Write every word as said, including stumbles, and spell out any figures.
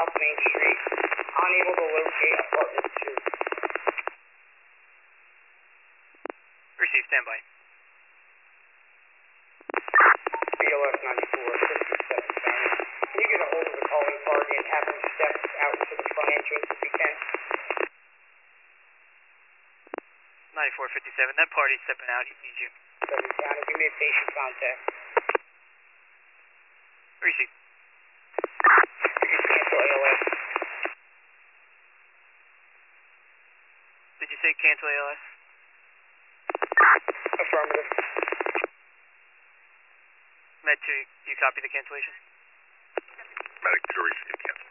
South Main Street. Unable to locate apartment two. Receive, standby. B L S ninety-four fifty-seven County. Can you get a hold of the calling party and have them step out to the front entrance if you can? ninety-four fifty-seven, that party's stepping out, he needs you. seven County, give me a patient contact. Receive. Please cancel A L S. Did you say cancel A L S? Affirmative. Med two, you copy the cancellation? Medic two, receive cancel.